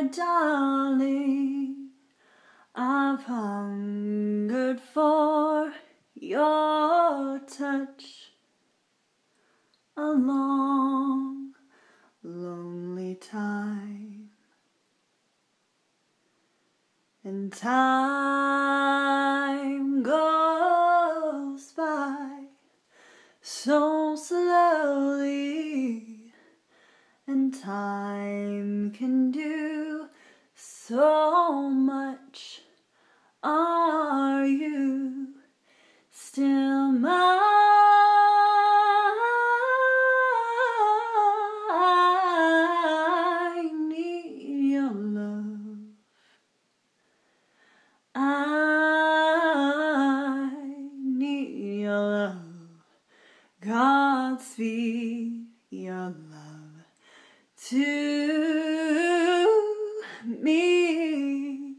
darling, I've hungered for your touch a long, lonely time, and time goes by so slowly, and time can do so much. Are you still mine? I need your love. I need your love. Godspeed your love to me.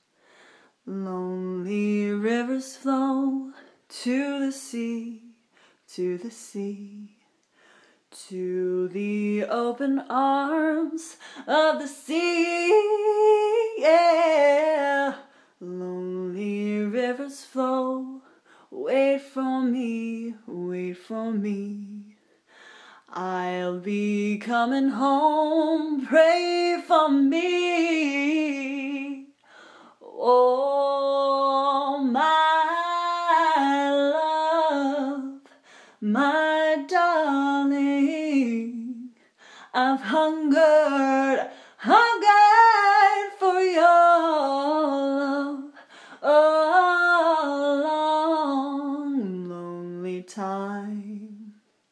Lonely rivers flow to the sea, to the sea, to the open arms of the sea, yeah. Lonely rivers flow, wait for me, wait for me. I'll be coming home, pray for me. Oh, my love, my darling, I've hungered for your love a long, lonely time.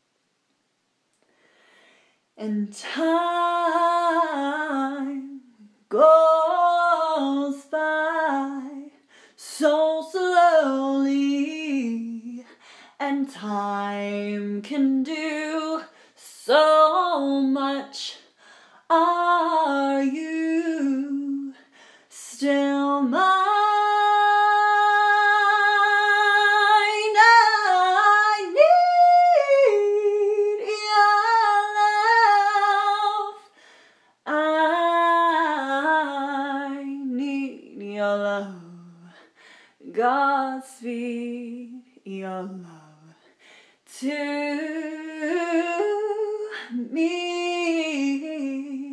And time goes by so slowly, and time can do so much. Are you still mine? I need your love. I need your love. Godspeed your love to me.